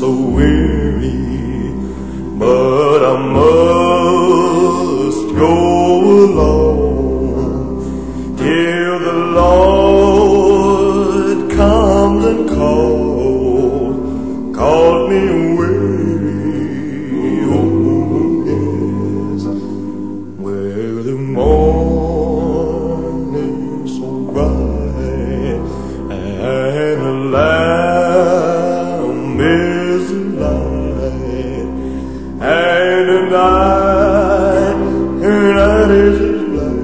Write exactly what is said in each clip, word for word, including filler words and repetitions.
so weary, but I must go along till the Lord comes and calls, calls me weary. Oh yes, where the morning's so bright and the Lamb is light, and the night, the night is as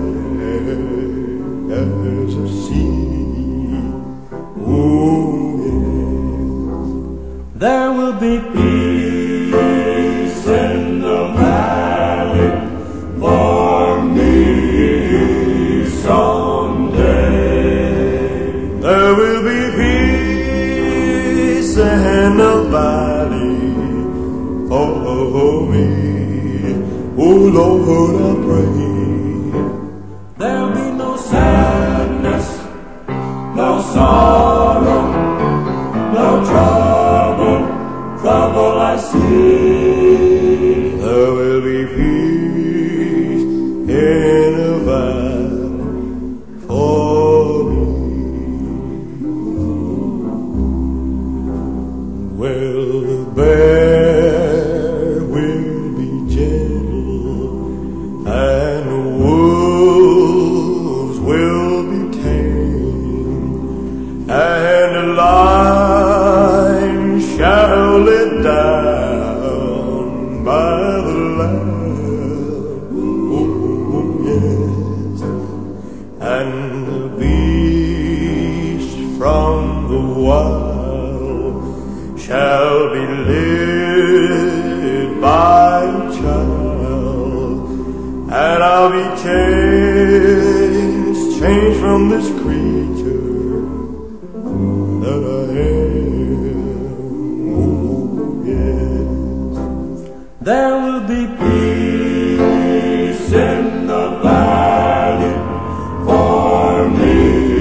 black as the sea. Oh yes, there will be peace in the valley for me someday. There will be peace in the valley for me. Oh Lord, I pray. There'll be no sadness, no sorrow, no trouble, trouble I see. There will be peace in the valley for me. Well, the bear will be gentle, and the wolves will be tame, and the lion shall lay down by the lamb. Oh yes, and the beast from the wild shall be led by a child, and I'll be changed, changed from this creature that I am. Oh yes, There will be peace in the valley for me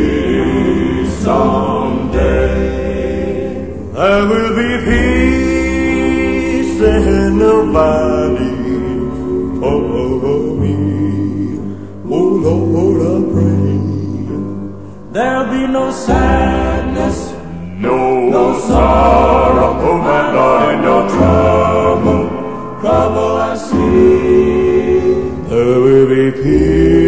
someday. there will be peace in the valley for me. Oh Lord, I pray. There'll be no sadness, No, no sorrow, oh my Lord, and no trouble, trouble I see. there will be peace